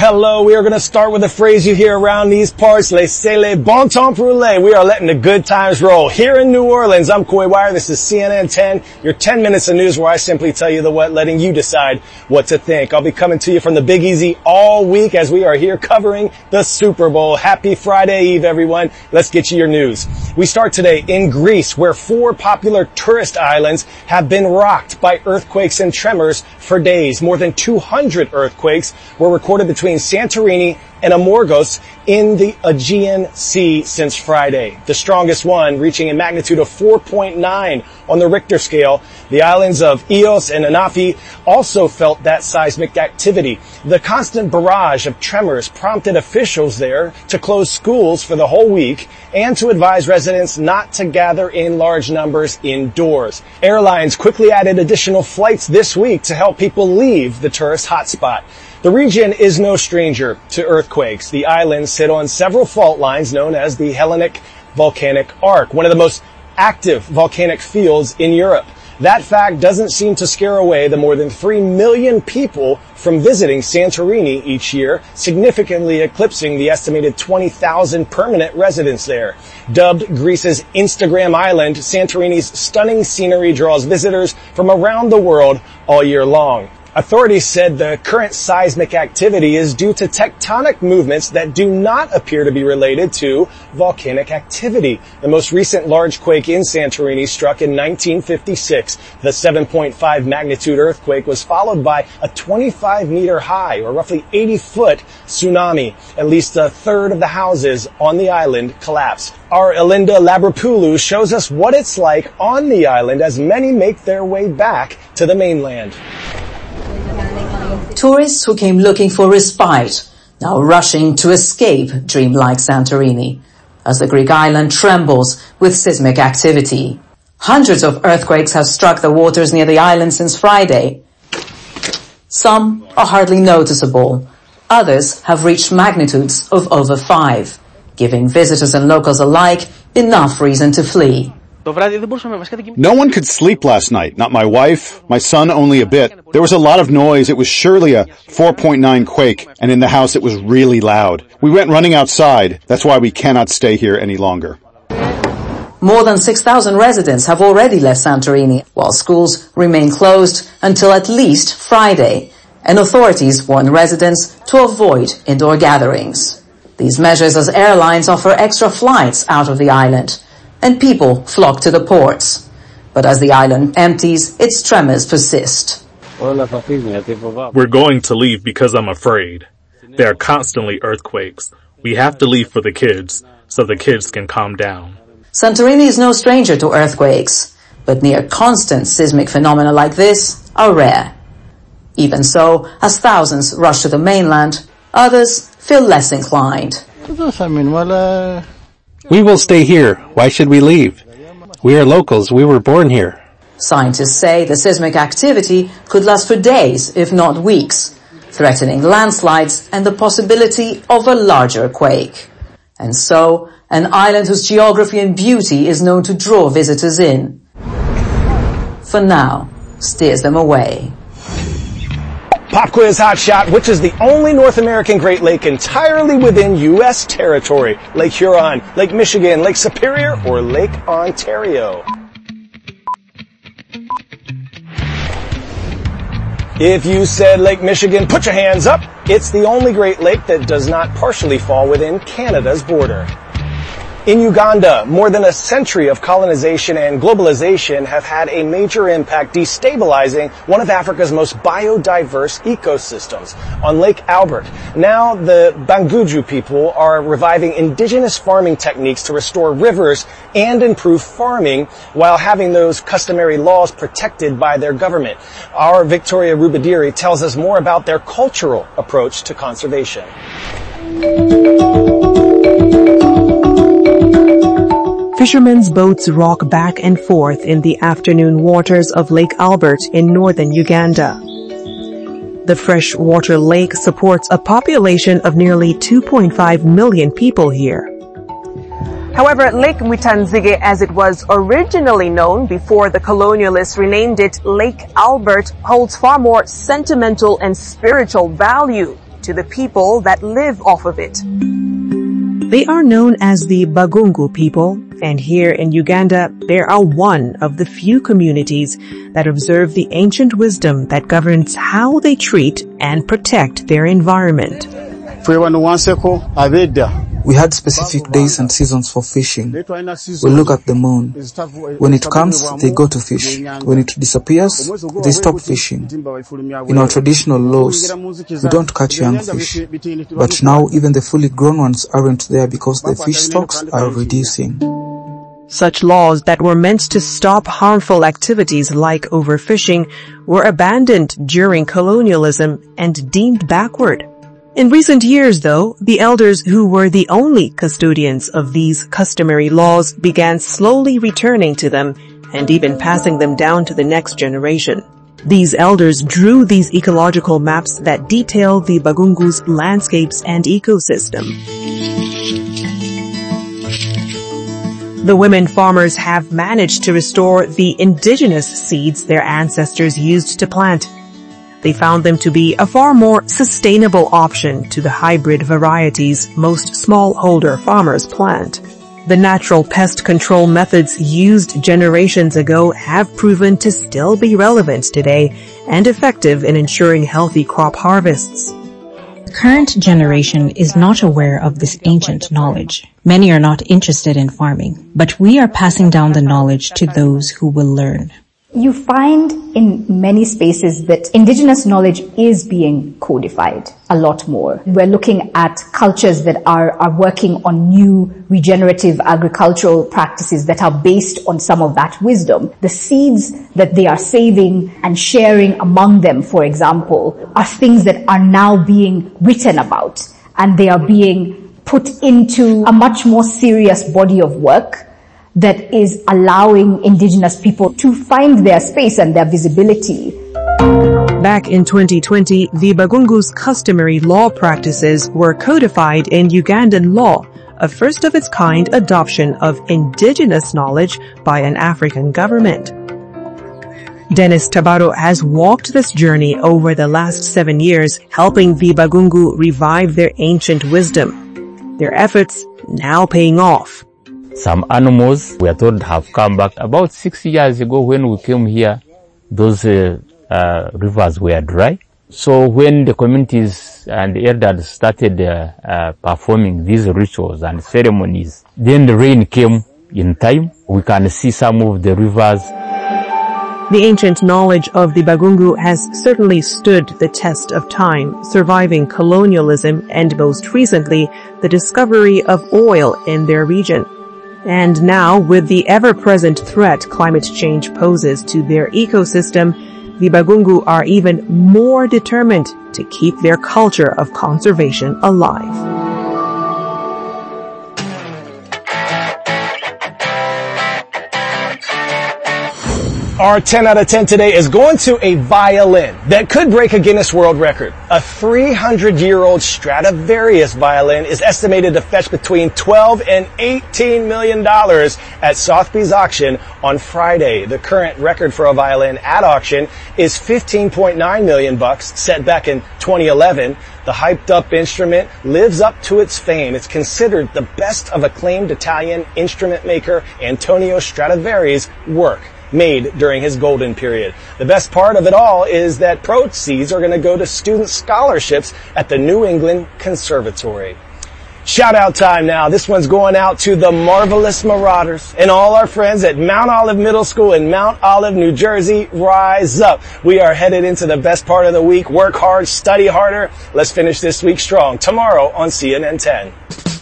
hello. We are going to start with a phrase you hear around these parts. Laissez les bon temps rouler. We are letting the good times roll. Here in New Orleans, I'm Coy Wire. This is CNN 10, your 10 minutes of news where I simply tell you the what, letting you decide what to think. I'll be coming to you from the Big Easy all week as we are here covering the Super Bowl. Happy Friday Eve, everyone. Let's get you your news. We start today in Greece, where 4 popular tourist islands have been rocked by earthquakes and tremors for days. More than 200 earthquakes were recorded between Santorini and Amorgos in the Aegean Sea since Friday. The strongest one reaching a magnitude of 4.9 on the Richter scale. The islands of Ios and Anafi also felt that seismic activity. The constant barrage of tremors prompted officials there to close schools for the whole week and to advise residents not to gather in large numbers indoors. Airlines quickly added additional flights this week to help people leave the tourist hotspot. The region is no stranger to earthquakes. The islands sit on several fault lines known as the Hellenic Volcanic Arc, one of the most active volcanic fields in Europe. That fact doesn't seem to scare away the more than 3 million people from visiting Santorini each year, significantly eclipsing the estimated 20,000 permanent residents there. Dubbed Greece's Instagram island, Santorini's stunning scenery draws visitors from around the world all year long. Authorities said the current seismic activity is due to tectonic movements that do not appear to be related to volcanic activity. The most recent large quake in Santorini struck in 1956. The 7.5 magnitude earthquake was followed by a 25-meter high, or roughly 80-foot tsunami. At least a third of the houses on the island collapsed. Our Elinda Labrapoulou shows us what it's like on the island as many make their way back to the mainland. Tourists who came looking for respite, now rushing to escape dreamlike Santorini, as the Greek island trembles with seismic activity. Hundreds of earthquakes have struck the waters near the island since Friday. Some are hardly noticeable. Others have reached magnitudes of over 5, giving visitors and locals alike enough reason to flee. No one could sleep last night. Not my wife, my son only a bit. There was a lot of noise. It was surely a 4.9 quake, and in the house it was really loud. We went running outside. That's why we cannot stay here any longer. More than 6,000 residents have already left Santorini, while schools remain closed until at least Friday, and authorities warn residents to avoid indoor gatherings. These measures as airlines offer extra flights out of the island, and people flock to the ports. But as the island empties, its tremors persist. We're going to leave because I'm afraid. There are constantly earthquakes. We have to leave for the kids, so the kids can calm down. Santorini is no stranger to earthquakes, but near constant seismic phenomena like this are rare. Even so, as thousands rush to the mainland, others feel less inclined. We will stay here. Why should we leave? We are locals. We were born here. Scientists say the seismic activity could last for days, if not weeks, threatening landslides and the possibility of a larger quake. And so, an island whose geography and beauty is known to draw visitors in, for now, steers them away. Pop quiz hot shot. Which is the only North American Great Lake entirely within U.S. territory? Lake Huron, Lake Michigan, Lake Superior, or Lake Ontario? If you said Lake Michigan, put your hands up. It's the only Great Lake that does not partially fall within Canada's border. In Uganda, more than a century of colonization and globalization have had a major impact destabilizing one of Africa's most biodiverse ecosystems on Lake Albert. Now the Banguju people are reviving indigenous farming techniques to restore rivers and improve farming while having those customary laws protected by their government. Our Victoria Rubadiri tells us more about their cultural approach to conservation. Fishermen's boats rock back and forth in the afternoon waters of Lake Albert in northern Uganda. The freshwater lake supports a population of nearly 2.5 million people here. However, Lake Mwitanzige, as it was originally known before the colonialists renamed it Lake Albert, holds far more sentimental and spiritual value to the people that live off of it. They are known as the Bagungu people, and here in Uganda, they are one of the few communities that observe the ancient wisdom that governs how they treat and protect their environment. We had specific days and seasons for fishing. We look at the moon. When it comes, they go to fish. When it disappears, they stop fishing. In our traditional laws, we don't catch young fish. But now even the fully grown ones aren't there because the fish stocks are reducing. Such laws that were meant to stop harmful activities like overfishing were abandoned during colonialism and deemed backward. In recent years, though, the elders who were the only custodians of these customary laws began slowly returning to them and even passing them down to the next generation. These elders drew these ecological maps that detail the Bagungu's landscapes and ecosystem. The women farmers have managed to restore the indigenous seeds their ancestors used to plant. They found them to be a far more sustainable option to the hybrid varieties most smallholder farmers plant. The natural pest control methods used generations ago have proven to still be relevant today and effective in ensuring healthy crop harvests. The current generation is not aware of this ancient knowledge. Many are not interested in farming, but we are passing down the knowledge to those who will learn. You find in many spaces that indigenous knowledge is being codified a lot more. We're looking at cultures that are working on new regenerative agricultural practices that are based on some of that wisdom. The seeds that they are saving and sharing among them, for example, are things that are now being written about, and they are being put into a much more serious body of work that is allowing indigenous people to find their space and their visibility. Back in 2020, the Bagungu's customary law practices were codified in Ugandan law, a first-of-its-kind adoption of indigenous knowledge by an African government. Dennis Tabaro has walked this journey over the last 7 years, helping the Bagungu revive their ancient wisdom. Their efforts now paying off. Some animals, we are told, have come back. About 6 years ago when we came here, those rivers were dry. So when the communities and the elders started performing these rituals and ceremonies, then the rain came in time. We can see some of the rivers. The ancient knowledge of the Bagungu has certainly stood the test of time, surviving colonialism and most recently, the discovery of oil in their region. And now, with the ever-present threat climate change poses to their ecosystem, the Bagungu are even more determined to keep their culture of conservation alive. Our 10 out of 10 today is going to a violin that could break a Guinness World Record. A 300-year-old Stradivarius violin is estimated to fetch between $12 and $18 million at Sotheby's auction on Friday. The current record for a violin at auction is $15.9 million, set back in 2011. The hyped-up instrument lives up to its fame. It's considered the best of acclaimed Italian instrument maker Antonio Stradivari's work, made during his golden period. The best part of it all is that proceeds are going to go to student scholarships at the New England Conservatory. Shout out time now. This one's going out to the Marvelous Marauders and all our friends at Mount Olive Middle School in Mount Olive, New Jersey. Rise up. We are headed into the best part of the week. Work hard, study harder. Let's finish this week strong. Tomorrow on CNN 10.